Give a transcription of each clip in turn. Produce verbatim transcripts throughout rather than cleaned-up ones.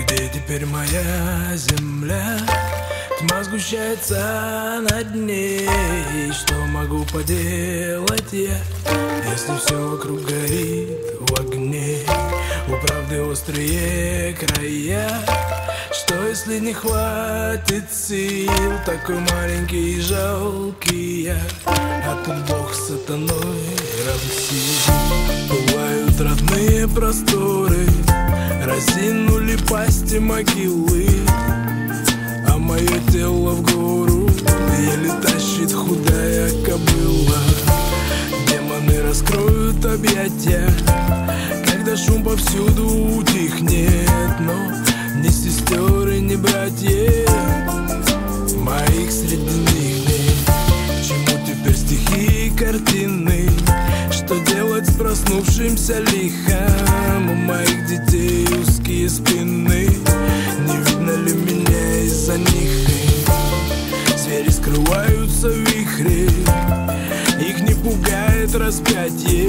Где теперь моя земля? Тьма сгущается над ней. Что могу поделать я, если все вокруг горит в огне? У правды острые края. Что если не хватит сил? Такой маленький и жалкий я, а тут Бог с сатаной равсил. Бывают родные просторы, разинули пасти могилы, а мое тело в гору еле тащит худая кобыла. Демоны раскроют объятия, когда шум повсюду утихнет, но ни сестер и ни братьев моих среди них нет. К чему теперь стихи и картины? Что делать с проснувшимся лихом? У моих детей узкие спины, не видно ли меня из-за них? Звери скрываются в вихре, их не пугает распятие,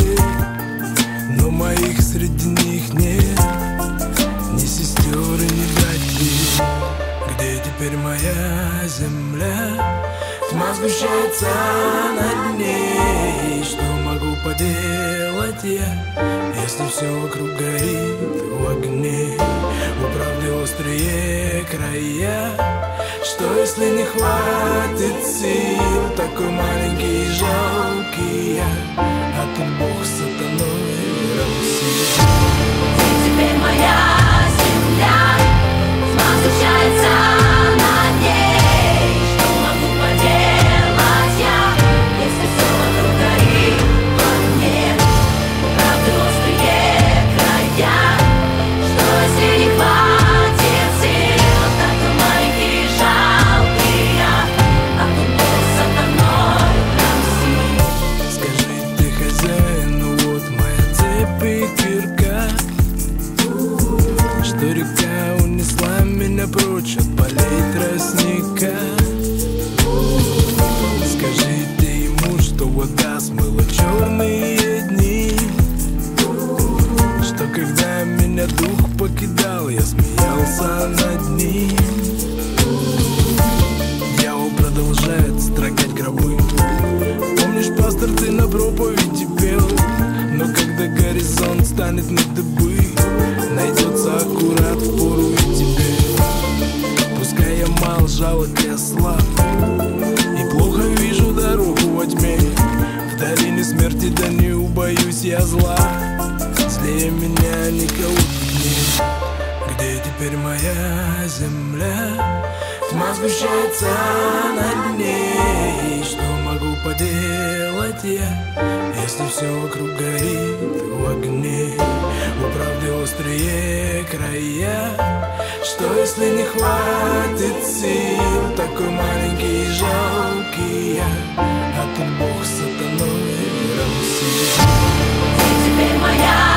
но моих среди них нет, ни сестер и ни братьев. Где теперь моя земля? Тьма сгущается над ней. Что могу поделать я, если все вокруг горит в огне? У правды острые края. Что если не хватит сил? Такой маленький и жалкий я, а тут Бог с сатаной равсил. Где теперь моя земля? Тьма сгущается над ней. Что могу поделать я, если все вокруг горит в огне? У правды острые края. Что если не хватит сил? Такой маленький и жалкий я, а тут Бог с сатаной равсил. Скажи ты, хозяин, ну вот моя цепь и кирка, что река унесла меня прочь от полей тростника. Скажите ему, что вода смыла черные дни, что когда меня дух покидал, я смеялся над ним. Дьявол продолжает строгать гробы. Помнишь, пастор, ты на проповеди пел, но когда горизонт станет на дыбы, найдется аккурат в пору и тебе. Пускай я мал, жалок, я слаб и плохо вижу дорогу во тьме. В долине смерти, да не убоюсь я зла, злее меня никого нет. Где теперь моя земля? Тьма сгущается над ней. Что могу поделать я, если все вокруг горит в огне? У правды острые края. Что если не хватит сил? Такой маленький и жалкий я, а тут Бог с сатаной равсил. Где теперь моя